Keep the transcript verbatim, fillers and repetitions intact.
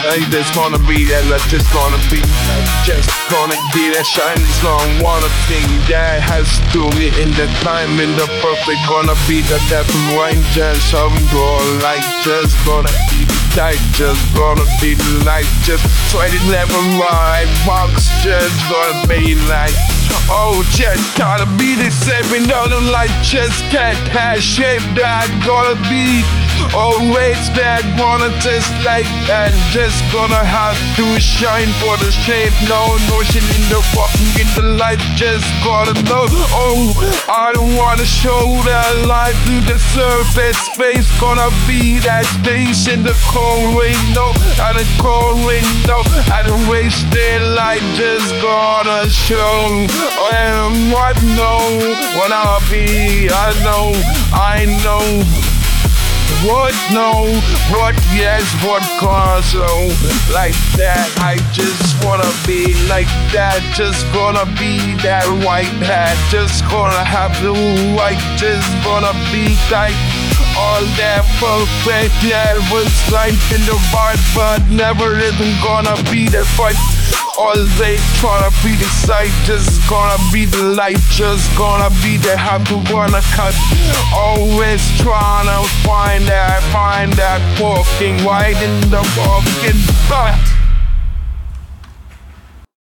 Like there's gonna be that, like just gonna be just gonna get that shine. It's gonna wanna thing that has to be in the time, in the perfect gonna be the devil wine. Just some girl like just gonna be the tight, just gonna be the light. Just twenty-eleven right box, just gonna be like oh, just gotta be the seven dollar light. Just can't have shape that gonna be always that wanna just like that. Just gonna have to shine for the shape. No notion in the fucking in the light. Just gotta know. Oh, I don't wanna show that light through the surface. Face gonna be that space in the cold window. At the cold window. At the wasted light. Just gonna show. And what know what I'll be. I know. I know. What no, what yes, what cause so like that. I just wanna be like that. Just gonna be that white hat. Just gonna have the white. Just gonna be like all that perfect. Yeah, it was like in the vibe, but never isn't gonna be the fight. Always tryna be the sight, just gonna be the light, just gonna be the have to wanna cut. Always tryna find that, find that fucking white in the fucking